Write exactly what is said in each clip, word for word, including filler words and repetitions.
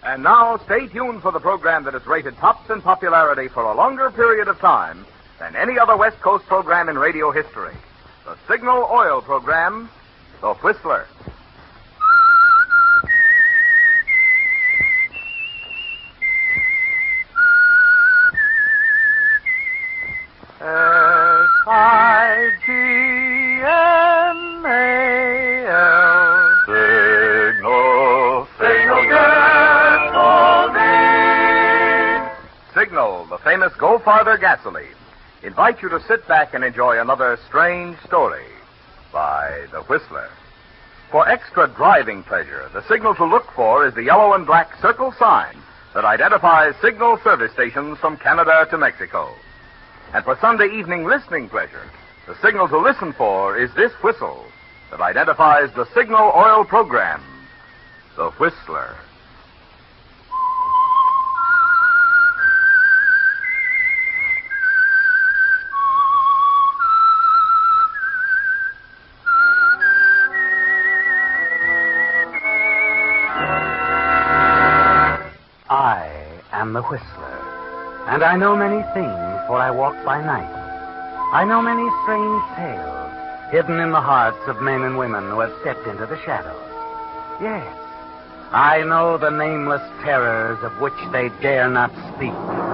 And now, stay tuned for the program that has rated tops in popularity for a longer period of time than any other West Coast program in radio history. The Signal Oil program, The Whistler. S I G N A L Signal. Signal gasoline. Signal, the famous Go Farther gasoline, invite you to sit back and enjoy another strange story by The Whistler. For extra driving pleasure, the signal to look for is the yellow and black circle sign that identifies Signal service stations from Canada to Mexico. And for Sunday evening listening pleasure, the signal to listen for is this whistle that identifies the Signal Oil program, The Whistler. I am the Whistler, and I know many things, for I walk by night. I know many strange tales hidden in the hearts of men and women who have stepped into the shadows. Yes, I know the nameless terrors of which they dare not speak.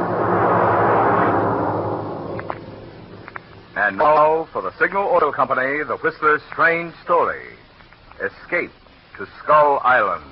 And now, for the Signal Oil Company, The Whistler's strange story, Escape to Skull Island.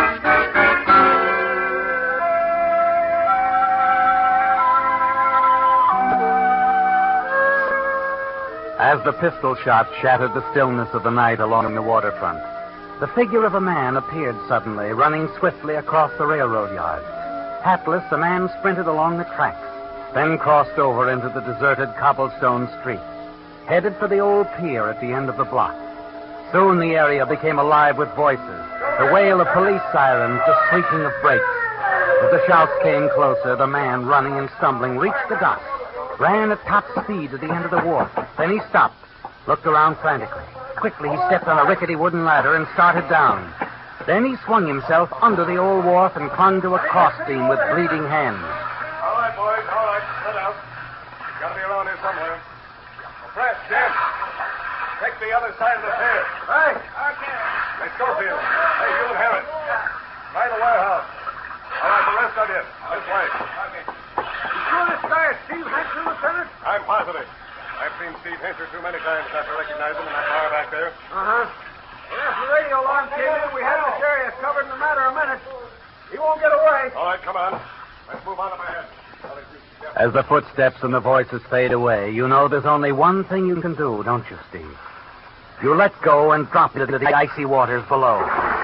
As the pistol shot shattered the stillness of the night along the waterfront, the figure of a man appeared suddenly, running swiftly across the railroad yard. Hatless, the man sprinted along the tracks, then crossed over into the deserted cobblestone street, headed for the old pier at the end of the block. Soon the area became alive with voices, the wail of police sirens, the shrieking of brakes. As the shouts came closer, the man, running and stumbling, reached the dock, ran at top speed to the end of the wharf. Then he stopped, looked around frantically. Quickly, he stepped on a rickety wooden ladder and started down. Then he swung himself under the old wharf and clung to a crossbeam with bleeding hands. All right, boys, all right. Let out. Gotta be around here somewhere. Well, Press, Jim. Take the other side of the pier. Right. Okay. Let's go, Phil. Hey, you and Harris. By the warehouse. All right, the rest of you. This way. Okay. You sure this guy is Steve Henson, Lieutenant? I'm positive. I've seen Steve Hincher too many times not to recognize him in that bar back there. Uh-huh. Well, if the radio alarm came in, we had this area covered in a matter of minutes. He won't get away. All right, come on. Let's move on to my head. As the footsteps and the voices fade away, you know there's only one thing you can do, don't you, Steve? You let go and drop into the icy waters below.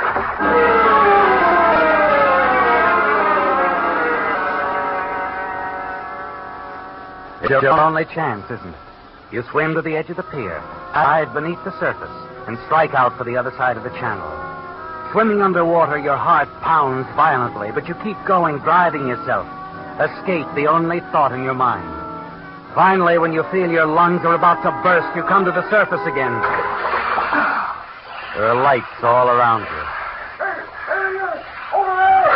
It's your only chance, isn't it? You swim to the edge of the pier, dive beneath the surface, and strike out for the other side of the channel. Swimming underwater, your heart pounds violently, but you keep going, driving yourself. Escape, the only thought in your mind. Finally, when you feel your lungs are about to burst, you come to the surface again. There are lights all around you. Hey, there he is! Over there!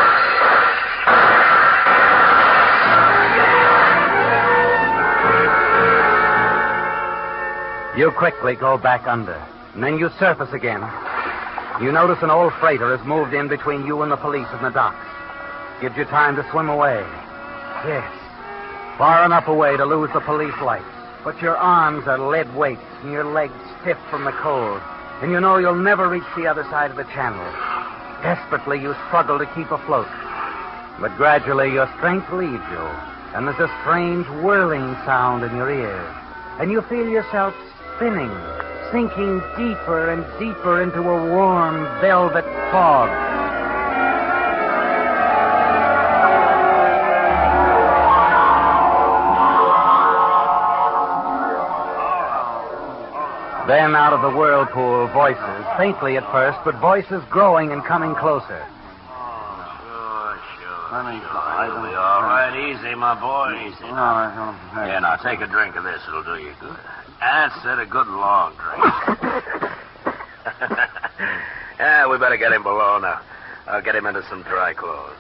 You quickly go back under, and then you surface again. You notice an old freighter has moved in between you and the police in the docks. Gives you time to swim away. Yes, far enough away to lose the police lights. But your arms are lead weights and your legs stiff from the cold. And you know you'll never reach the other side of the channel. Desperately, you struggle to keep afloat. But gradually, your strength leaves you, and there's a strange whirling sound in your ears. And you feel yourself spinning, sinking deeper and deeper into a warm, velvet fog. Then out of the whirlpool, voices, faintly at first, but voices growing and coming closer. Oh, sure, sure. Let me It'll be all right. Easy, my boy, easy. No, Yeah, now take a drink of this. It'll do you good. That's it, a good long drink. Yeah, we better get him below now. I'll get him into some dry clothes.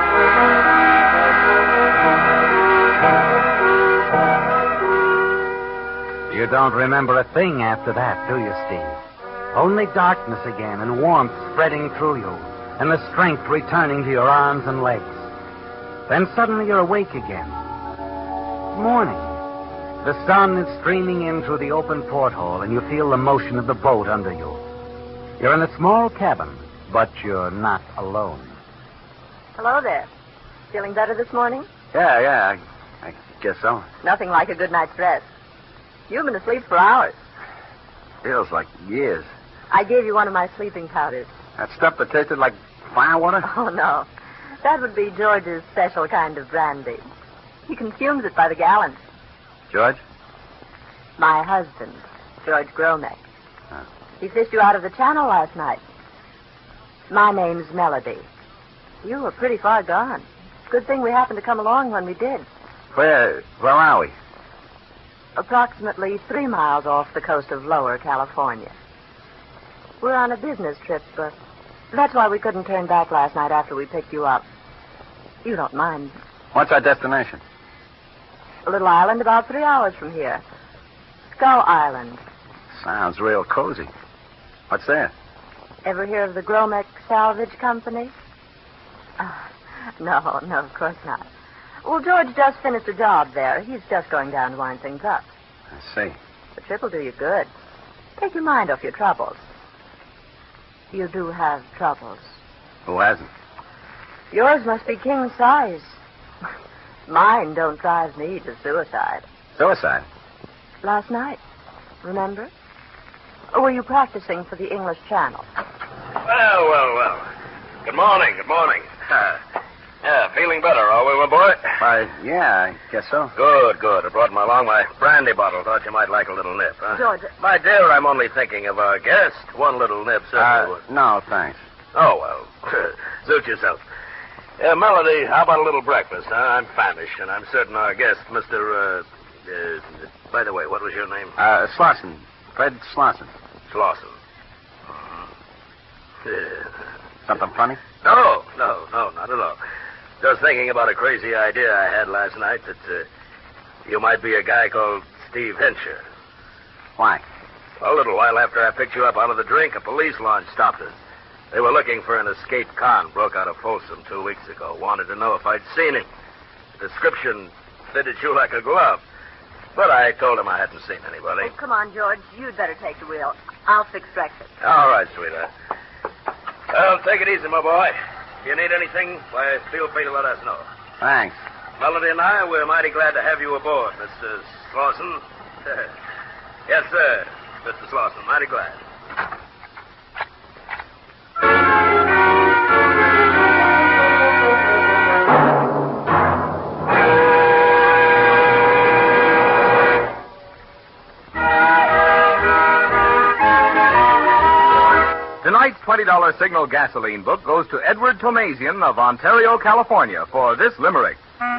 You don't remember a thing after that, do you, Steve? Only darkness again and warmth spreading through you and the strength returning to your arms and legs. Then suddenly you're awake again. Morning. The sun is streaming in through the open porthole and you feel the motion of the boat under you. You're in a small cabin, but you're not alone. Hello there. Feeling better this morning? Yeah, yeah, I, I guess so. Nothing like a good night's rest. You've been asleep for hours. Feels like years. I gave you one of my sleeping powders. That stuff that tasted like firewater? Oh, no. That would be George's special kind of brandy. He consumes it by the gallon. George? My husband, George Gromek. Huh. He fished you out of the channel last night. My name's Melody. You were pretty far gone. Good thing we happened to come along when we did. Where, where are we? Approximately three miles off the coast of Lower California. We're on a business trip, but that's why we couldn't turn back last night after we picked you up. You don't mind. What's our destination? A little island about three hours from here. Skull Island. Sounds real cozy. What's there? Ever hear of the Gromek Salvage Company? Uh, no, no, of course not. Well, George just finished a job there. He's just going down to wind things up. I see. The trip will do you good. Take your mind off your troubles. You do have troubles. Who hasn't? Yours must be king size. Mine don't drive me to suicide. Suicide? Last night, remember? Or were you practicing for the English Channel? Well, well, well. Good morning, good morning. Uh, yeah, feeling better, are we, my boy? Why, yeah, I guess so. Good, good. I brought my along my brandy bottle. Thought you might like a little nip, huh? George. My dear, I'm only thinking of our guest. One little nip, certainly Uh, would. no, thanks. Oh, well. Suit yourself. Uh, Melody, how about a little breakfast, huh? I'm famished, and I'm certain our guest, Mister, uh, uh, by the way, what was your name? Uh, Slauson. Fred Slauson. Slauson. Something funny? No, no, no, not at all. Just thinking about a crazy idea I had last night that uh, you might be a guy called Steve Hensher. Why? A little while after I picked you up out of the drink, a police launch stopped us. They were looking for an escaped con broke out of Folsom two weeks ago. Wanted to know if I'd seen him. The description fitted you like a glove. But I told him I hadn't seen anybody. Oh, come on, George. You'd better take the wheel. I'll fix breakfast. All right, sweetheart. Well, take it easy, my boy. If you need anything, why, feel free to let us know. Thanks. Melody and I, we're mighty glad to have you aboard, Mister Slauson. Yes, sir, Mister Slauson, mighty glad. Tonight's twenty dollars Signal gasoline book goes to Edward Tomazian of Ontario, California, for this limerick.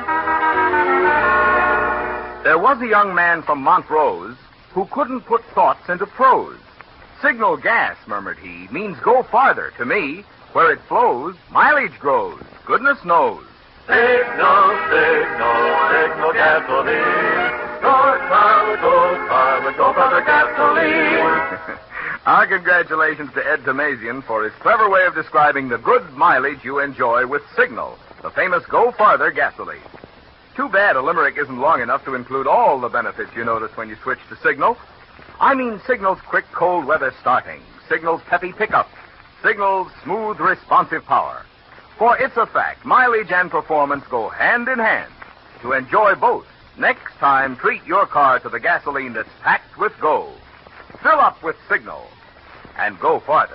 There was a young man from Montrose who couldn't put thoughts into prose. Signal gas, murmured he, means go farther. To me, where it flows, mileage grows. Goodness knows. Signal, signal, signal gasoline. Go farther, go farther, go farther gasoline. Our congratulations to Ed Tomazian for his clever way of describing the good mileage you enjoy with Signal, the famous Go Farther gasoline. Too bad a limerick isn't long enough to include all the benefits you notice when you switch to Signal. I mean Signal's quick cold weather starting, Signal's peppy pickup, Signal's smooth responsive power. For it's a fact, mileage and performance go hand in hand. To enjoy both, next time treat your car to the gasoline that's packed with go. Fill up with Signal and go farther.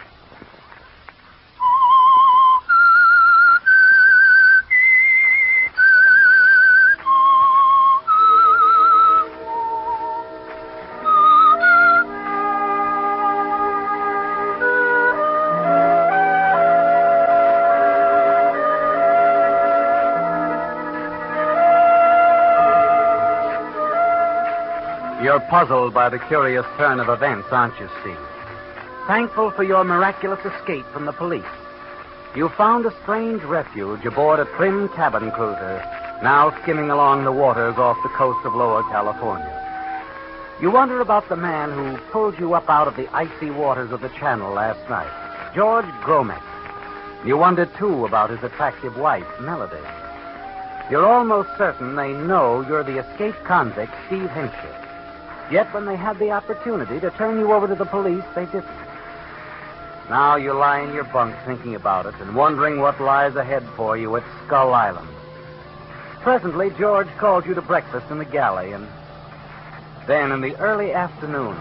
You're puzzled by the curious turn of events, aren't you, Steve? Thankful for your miraculous escape from the police. You found a strange refuge aboard a trim cabin cruiser, now skimming along the waters off the coast of Lower California. You wonder about the man who pulled you up out of the icy waters of the Channel last night, George Gromek. You wonder, too, about his attractive wife, Melody. You're almost certain they know you're the escaped convict, Steve Hinscher. Yet when they had the opportunity to turn you over to the police, they didn't. Now you lie in your bunk thinking about it and wondering what lies ahead for you at Skull Island. Presently, George called you to breakfast in the galley, and then in the early afternoon...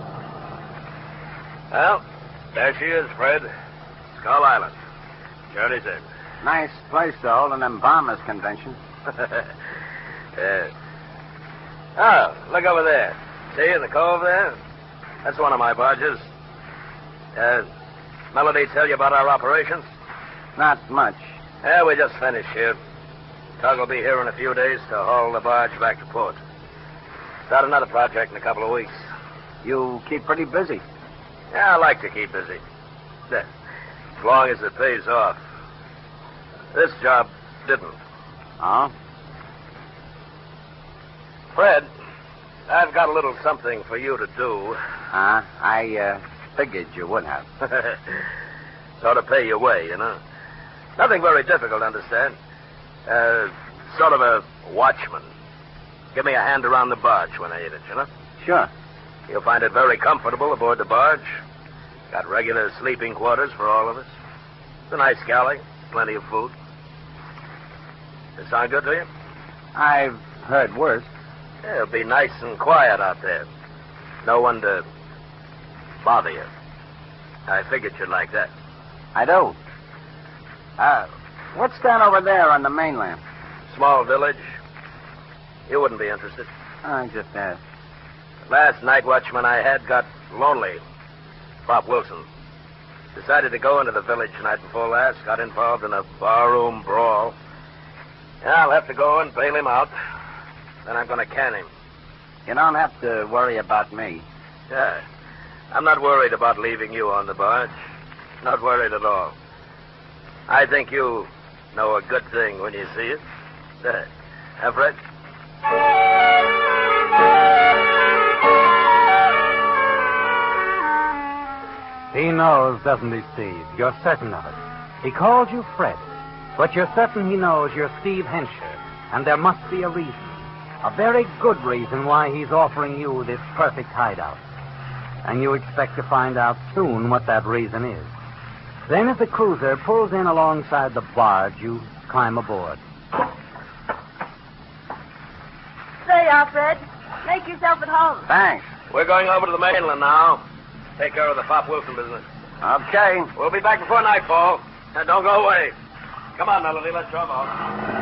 Well, there she is, Fred. Skull Island. Journey's in. Nice place to hold an embalmers convention. Yeah. Oh, look over there. See, in the cove there? That's one of my barges. Uh, Melody tell you about our operations? Not much. Yeah, we just finished here. Tug will be here in a few days to haul the barge back to port. Start another project in a couple of weeks. You keep pretty busy. Yeah, I like to keep busy. Yeah, as long as it pays off. This job didn't. Oh? Fred, I've got a little something for you to do. Uh, I uh, figured you would have. Sort of pay your way, you know. Nothing very difficult, understand. Uh, sort of a watchman. Give me a hand around the barge when I hit it, you know? Sure. You'll find it very comfortable aboard the barge. Got regular sleeping quarters for all of us. It's a nice galley. Plenty of food. Does it sound good to you? I've heard worse. Yeah, it'll be nice and quiet out there. No one to bother you. I figured you'd like that. I do. Uh, what's that over there on the mainland? Small village. You wouldn't be interested. I just asked. Last night watchman I had got lonely. Pop Wilson. Decided to go into the village the night before last. Got involved in a barroom brawl. Yeah, I'll have to go and bail him out. Then I'm going to can him. You don't have to worry about me. Yeah. I'm not worried about leaving you on the barge. Not worried at all. I think you know a good thing when you see it. Huh, Fred? He knows, doesn't he, Steve? You're certain of it. He called you Fred, but you're certain he knows you're Steve Hinscher, and there must be a reason, a very good reason why he's offering you this perfect hideout. And you expect to find out soon what that reason is. Then as the cruiser pulls in alongside the barge, you climb aboard. There you are, Fred. Make yourself at home. Thanks. We're going over to the mainland now. Take care of the Pop Wilson business. Okay. We'll be back before nightfall. And don't go away. Come on, Melody. Let's drop off.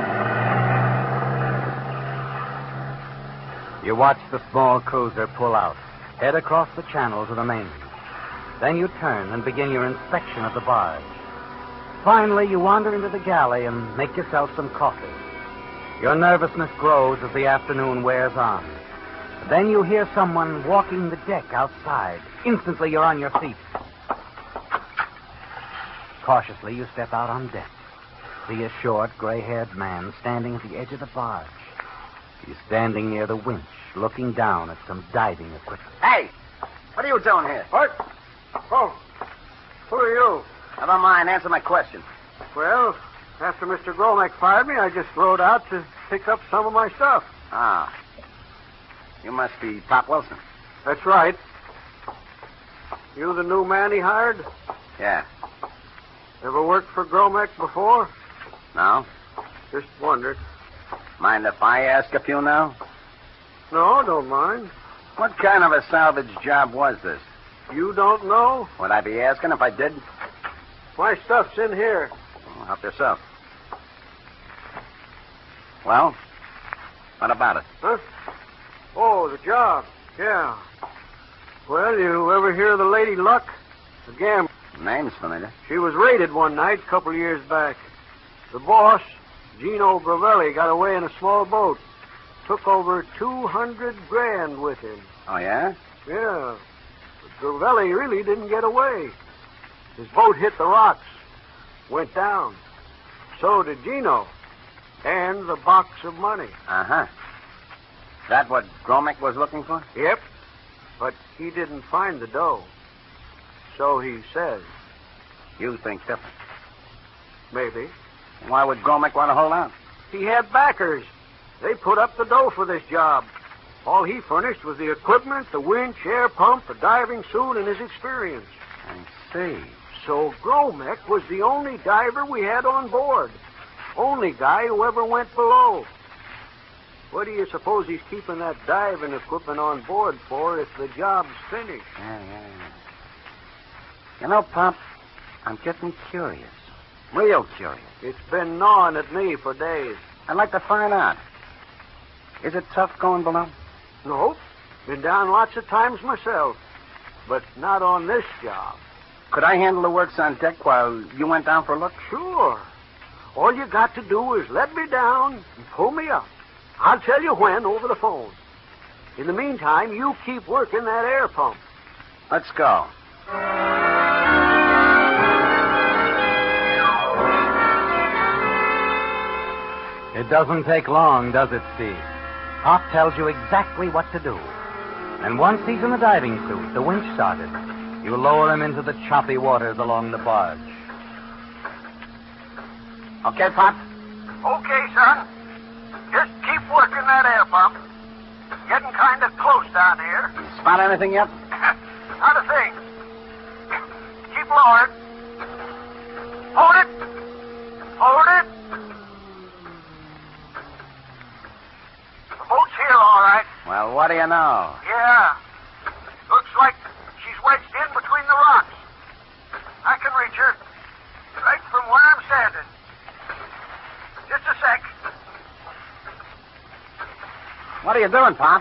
You watch the small cruiser pull out, head across the channel to the mainland. Then you turn and begin your inspection of the barge. Finally, you wander into the galley and make yourself some coffee. Your nervousness grows as the afternoon wears on. Then you hear someone walking the deck outside. Instantly, you're on your feet. Cautiously, you step out on deck. See a short, gray-haired man standing at the edge of the barge. He's standing near the winch, looking down at some diving equipment. Hey! What are you doing here? What? Oh, who are you? Never mind. Answer my question. Well, after Mister Gromek fired me, I just rode out to pick up some of my stuff. Ah. You must be Pop Wilson. That's right. You the new man he hired? Yeah. Ever worked for Gromek before? No? Just wondered. Mind if I ask a few now? No, don't mind. What kind of a salvage job was this? You don't know? Would I be asking if I did? My stuff's in here. Well, help yourself. Well, what about it? Huh? Oh, the job. Yeah. Well, you ever hear of the Lady Luck? The gambler. Name's familiar. She was raided one night a couple of years back. The boss, Gino Gravelli, got away in a small boat. Took over two hundred grand with him. Oh, yeah? Yeah. But Gravelli really didn't get away. His boat hit the rocks. went down. So did Gino. And the box of money. Uh-huh. That what Gromek was looking for? Yep. But he didn't find the dough. So he says. You think different. Maybe. Why would Gromek want to hold out? He had backers. They put up the dough for this job. All he furnished was the equipment, the winch, air pump, a diving suit, and his experience. I see. So Gromek was the only diver we had on board. Only guy who ever went below. What do you suppose he's keeping that diving equipment on board for if the job's finished? Yeah, yeah, yeah. You know, Pop, I'm getting curious. Real curious. It's been gnawing at me for days. I'd like to find out. Is it tough going below? No. Been down lots of times myself. But not on this job. Could I handle the works on deck while you went down for a look? Sure. All you got to do is let me down and pull me up. I'll tell you when over the phone. In the meantime, you keep working that air pump. Let's go. It doesn't take long, does it, Steve? Pop tells you exactly what to do. And once he's in the diving suit, the winch started, you lower him into the choppy waters along the barge. Okay, Pop? Okay, son. Just keep working that air pump. Getting kind of close down here. Spot anything yet? Not a thing. Keep lowered. Hold it. Hold it. The boat's here, all right. Well, what do you know? Yeah. Looks like she's wedged in between the rocks. I can reach her. Right from where I'm standing. Just a sec. What are you doing, Pop?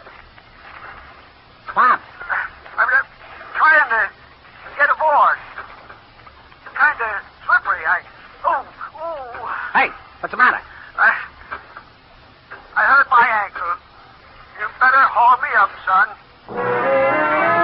Pop. I'm uh, trying to get aboard. Kind of slippery. I. Oh, oh. Hey, what's the matter? I. I hurt my ankle. You better haul me up, son.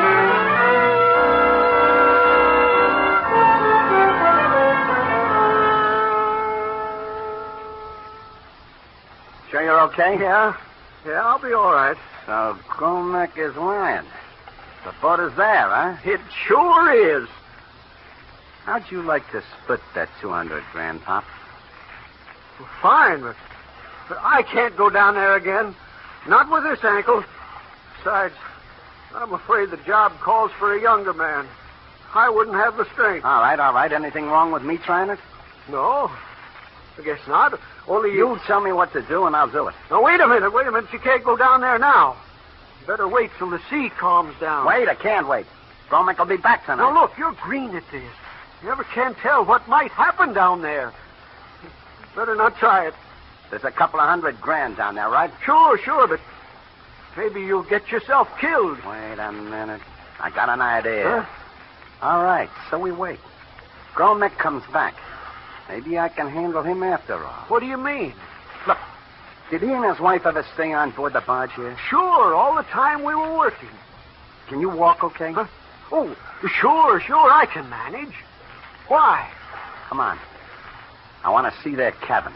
Sure you're okay? Yeah. Yeah, I'll be all right. So Gromek is lying. The boat is there, huh? It sure is. How'd you like to split that two hundred grand, Pop? Fine, but, but I can't go down there again. Not with this ankle. Besides, I'm afraid the job calls for a younger man. I wouldn't have the strength. All right, all right. Anything wrong with me trying it? No, I guess not. Only you... You tell me what to do, and I'll do it. Now, wait a minute, wait a minute. You can't go down there now. You better wait till the sea calms down. Wait, I can't wait. Gromek will be back tonight. Now, look, you're green at this. You never can tell what might happen down there. Better not try it. There's a couple of hundred grand down there, right? Sure, sure, but maybe you'll get yourself killed. Wait a minute. I got an idea. Huh? All right, so we wait. Gromek comes back. Maybe I can handle him after all. What do you mean? Look, did he and his wife ever stay on board the barge here? Sure, all the time we were working. Can you walk okay? Huh? Oh, sure, sure, I can manage. Why? Come on. I want to see their cabin.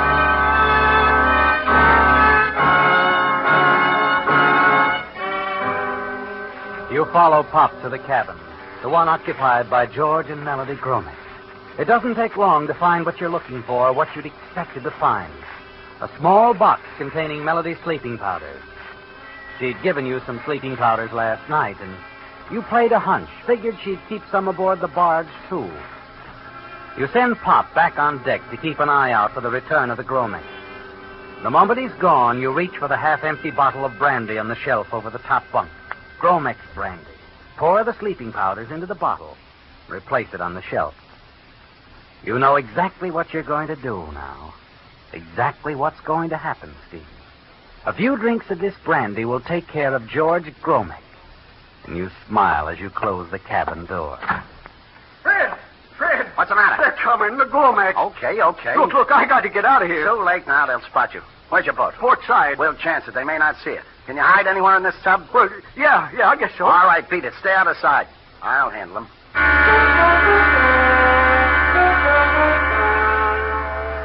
You follow Pop to the cabin, the one occupied by George and Melody Gromek. It doesn't take long to find what you're looking for, what you'd expected to find. A small box containing Melody's sleeping powders. She'd given you some sleeping powders last night, and you played a hunch, figured she'd keep some aboard the barge, too. You send Pop back on deck to keep an eye out for the return of the Gromek. The moment he's gone, you reach for the half-empty bottle of brandy on the shelf over the top bunk. Gromek's brandy. Pour the sleeping powders into the bottle. Replace it on the shelf. You know exactly what you're going to do now. Exactly what's going to happen, Steve. A few drinks of this brandy will take care of George Gromek. And you smile as you close the cabin door. Fred! Fred! What's the matter? They're coming, the Gromek. Okay, okay. Look, look, I got to get out of here. Too late now. They'll spot you. Where's your boat? Port side. We'll chance it. They may not see it. Can you hide anywhere in this tub? Well, yeah, yeah, I guess so. All right, beat it. Stay out of sight. I'll handle them.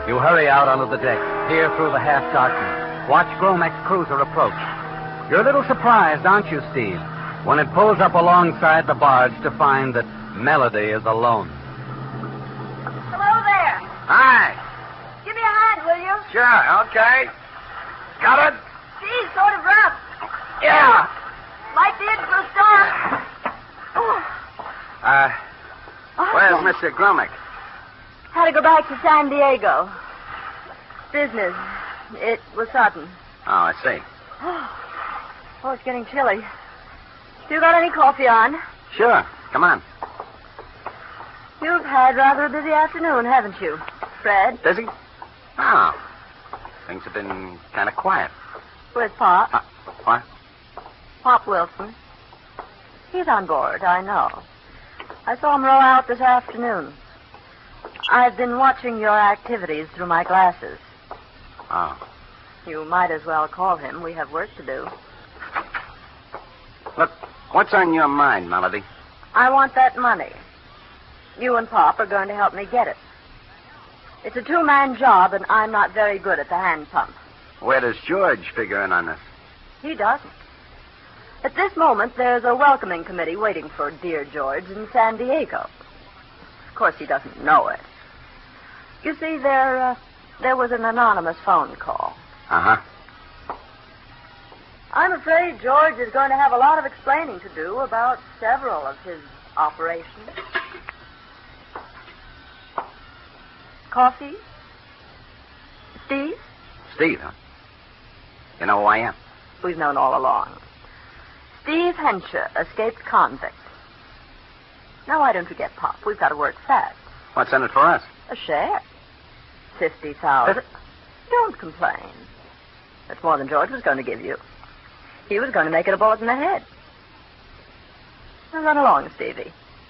You hurry out onto the deck, peer through the half-darkness, watch Gromek's cruiser approach. You're a little surprised, aren't you, Steve, when it pulls up alongside the barge to find that Melody is alone. Hello there. Hi. Give me a hand, will you? Sure, okay. Got it? Sea's sort of rough. Yeah. Might be into a storm. Oh. Uh, where's Mister Gromek? Had to go back to San Diego. Business. It was sudden. Oh, I see. Oh, it's getting chilly. You got any coffee on? Sure. Come on. You've had rather a busy afternoon, haven't you, Fred? Busy? Oh. Things have been kind of quiet. With Pop. Uh, what? Pop Wilson. He's on board, I know. I saw him row out this afternoon. I've been watching your activities through my glasses. Oh. You might as well call him. We have work to do. Look, what's on your mind, Melody? I want that money. You and Pop are going to help me get it. It's a two-man job, and I'm not very good at the hand pump. Where does George figure in on this? He doesn't. At this moment, there's a welcoming committee waiting for dear George in San Diego. Of course, he doesn't know it. You see, there, uh, there was an anonymous phone call. Uh-huh. I'm afraid George is going to have a lot of explaining to do about several of his operations. Coffee? Steve? Steve, huh? You know who I am? We've known all along. Steve Hensher, escaped convict. Now, why don't you get Pop? We've got to work fast. What's in it for us? A share. Fifty thousand. Don't complain. That's more than George was going to give you. He was going to make it a bullet in the head. Now run along, Stevie.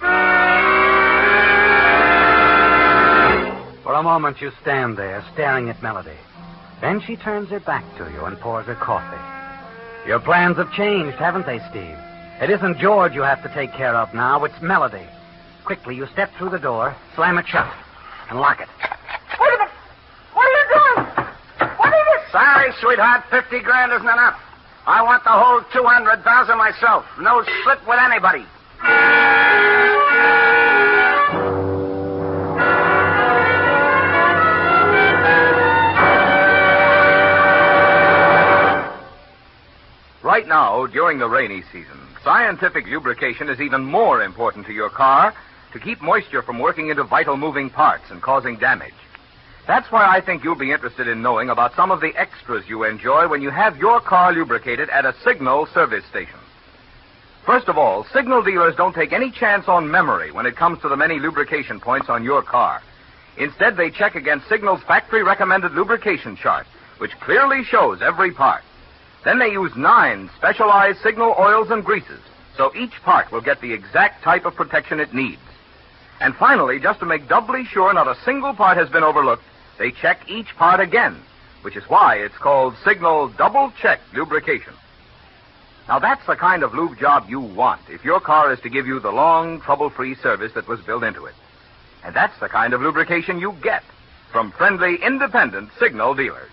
For a moment, you stand there, staring at Melody. Then she turns her back to you and pours her coffee. Your plans have changed, haven't they, Steve? It isn't George you have to take care of now. It's Melody. Quickly, you step through the door, slam it shut, and lock it. Wait a minute. What are you doing? What are you... Sorry, sweetheart. Fifty grand isn't enough. I want the whole two hundred thousand myself. No split with anybody. Right now, during the rainy season, scientific lubrication is even more important to your car to keep moisture from working into vital moving parts and causing damage. That's why I think you'll be interested in knowing about some of the extras you enjoy when you have your car lubricated at a Signal service station. First of all, Signal dealers don't take any chance on memory when it comes to the many lubrication points on your car. Instead, they check against Signal's factory-recommended lubrication chart, which clearly shows every part. Then they use nine specialized Signal oils and greases, so each part will get the exact type of protection it needs. And finally, just to make doubly sure not a single part has been overlooked, they check each part again, which is why it's called Signal Double Check Lubrication. Now, that's the kind of lube job you want if your car is to give you the long, trouble-free service that was built into it. And that's the kind of lubrication you get from friendly, independent Signal dealers.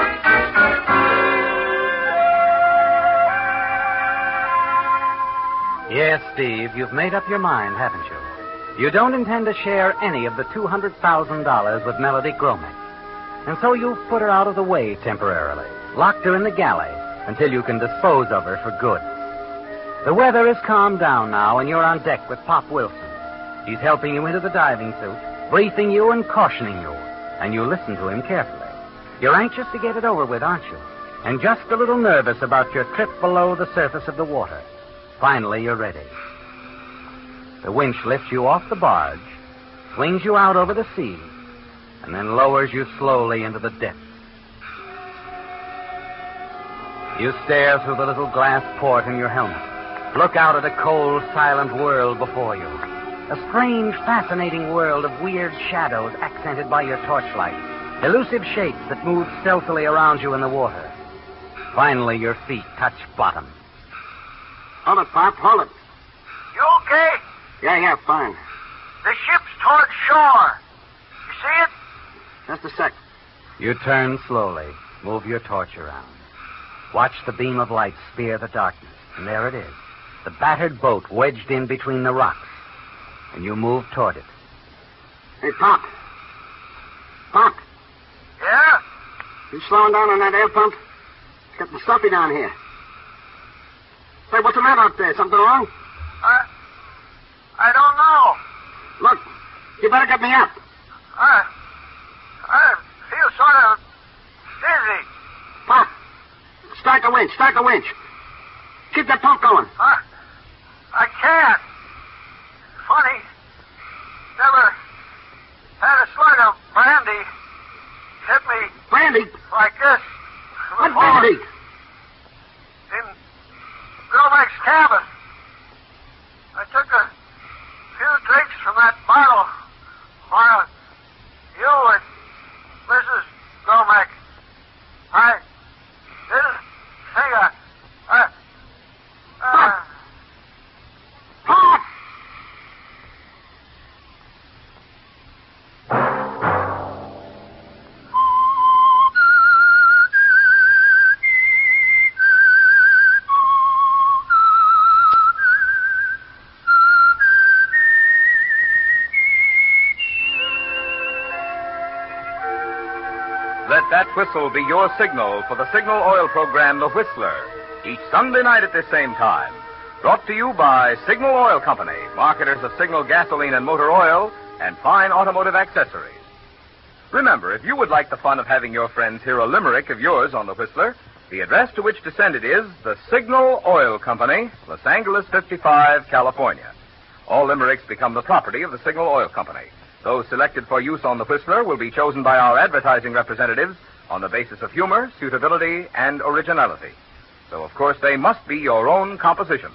Yes, Steve, you've made up your mind, haven't you? You don't intend to share any of the two hundred thousand dollars with Melody Gromek. And so you've put her out of the way temporarily, locked her in the galley until you can dispose of her for good. The weather has calmed down now, and you're on deck with Pop Wilson. He's helping you into the diving suit, briefing you and cautioning you, and you listen to him carefully. You're anxious to get it over with, aren't you? And just a little nervous about your trip below the surface of the water. Finally, you're ready. The winch lifts you off the barge, swings you out over the sea, and then lowers you slowly into the depths. You stare through the little glass port in your helmet, look out at a cold, silent world before you. A strange, fascinating world of weird shadows accented by your torchlight, elusive shapes that move stealthily around you in the water. Finally, your feet touch bottom. Hold it, Pop. Hold it. You okay? Yeah, yeah, fine. The ship's toward shore. You see it? Just a sec. You turn slowly. Move your torch around. Watch the beam of light spear the darkness. And there it is. The battered boat wedged in between the rocks. And you move toward it. Hey, Pop. Pop. Yeah? You slowing down on that air pump? It's getting stuffy down here. Hey, what's the matter up there? Something wrong? I... I don't know. Look, you better get me up. I... I feel sort of dizzy. Pop, start the winch, start the winch. Keep that pump going. I... I can't. Funny. Never had a slug of brandy hit me Brandy? like this. What before. brandy? In Gromek's cabin. I took a few drinks from that bottle while you and Missus Gromek. I didn't think I... I... Uh, Pop! Let that whistle be your signal for the Signal Oil program, The Whistler, each Sunday night at this same time. Brought to you by Signal Oil Company, marketers of Signal gasoline and motor oil and fine automotive accessories. Remember, if you would like the fun of having your friends hear a limerick of yours on The Whistler, the address to which to send it is the Signal Oil Company, Los Angeles fifty-five, California. All limericks become the property of the Signal Oil Company. Those selected for use on The Whistler will be chosen by our advertising representatives on the basis of humor, suitability, and originality. So, of course, they must be your own composition.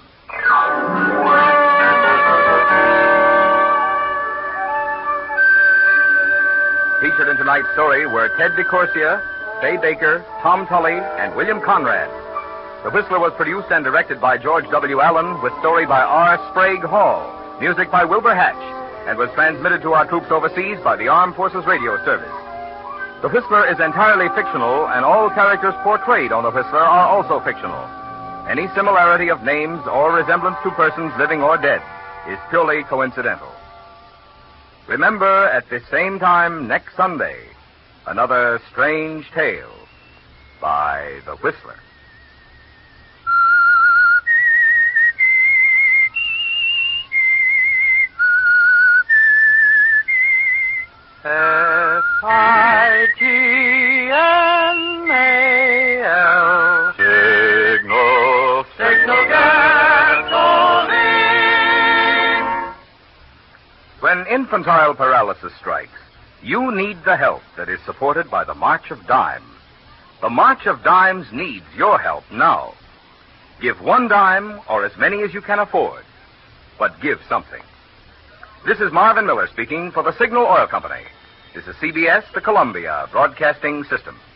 Featured in tonight's story were Ted DeCorsia, Fay Baker, Tom Tully, and William Conrad. The Whistler was produced and directed by George W. Allen with story by R. Sprague Hall, music by Wilbur Hatch, and was transmitted to our troops overseas by the Armed Forces Radio Service. The Whistler is entirely fictional, and all characters portrayed on The Whistler are also fictional. Any similarity of names or resemblance to persons living or dead is purely coincidental. Remember, at this same time next Sunday, another strange tale by The Whistler. F I G N A L Signal. Signal gasoline. When infantile paralysis strikes, you need the help that is supported by the March of Dimes. The March of Dimes needs your help now. Give one dime or as many as you can afford, but give something. This is Marvin Miller speaking for the Signal Oil Company. This is C B S, the Columbia Broadcasting System.